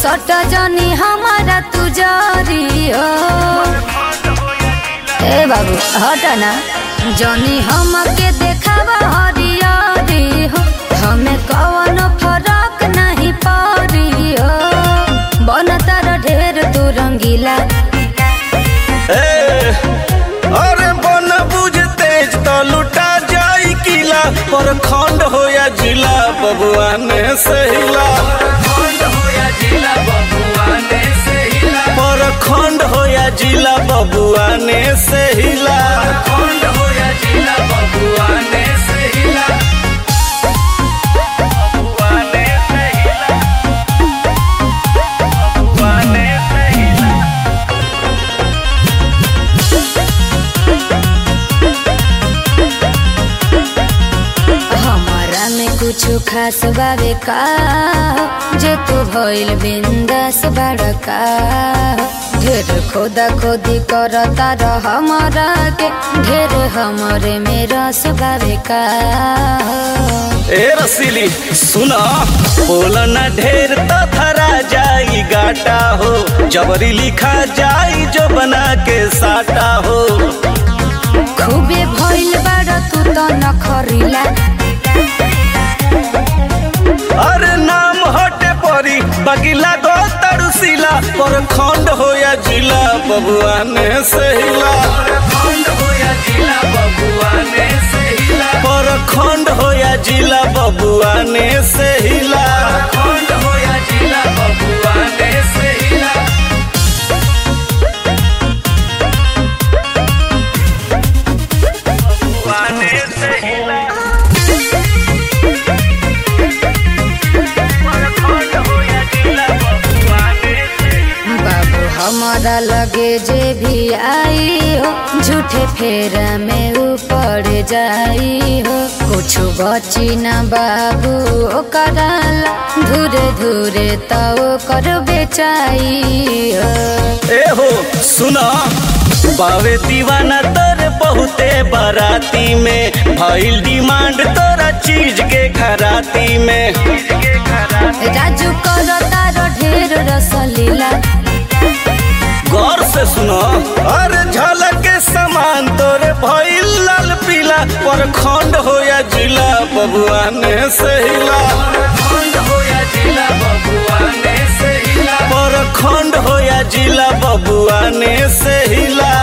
सट जनी हमारा तू जारी हो। ए बाबू हट ना जनी हमके देखावा हरियारी हो, हमें कौन फर्क नहीं पड़ी हो। बनता ढेर तू रंगीला अरे बन बुझ तेज तो लुटा जाई किला, पर खंड हो या जिला बबुआ ने सहिला। पर खंड हो या जिला बबुआ ने सहिला। कुछ खास बावे का जे तू भइल बिंदास बड़का, ढेर खोदा खोदी करता रह हमरा के, ढेर हमरे में रस बावे का। ए रसीली सुना बोला ना ढेर तो थरा जाई गाटा हो, जबरी लिखा जाई जो बना के साटा हो। खूबे भइल बड़ तू तो नखरीला, अरे नाम हटे परी बगिला गो तड़ुसीला, पर खंड हो या जिला बबुआ ने सहिला। पर खंड हो या जिला बबुआ ने सहिला। हमारा लगे जे भी आई हो, झूठे फेरा में ऊपर जाई हो। कुछ बची न बाबू कराला, धूरे धूरे तो कर बेचाई हो। ए हो सुना बावे दीवाना तोरे बहुते बाराती में, भइल डिमांड तोरा चीज के खराती में। राजू करो तारो ढेर रसलीला, गौर से सुनो अरे झलक के समान तोरे भइल लाल पीला, पर खंड हो या जिला बबुआ ने सहिला। पर खंड हो या जिला बबुआ ने सहिला।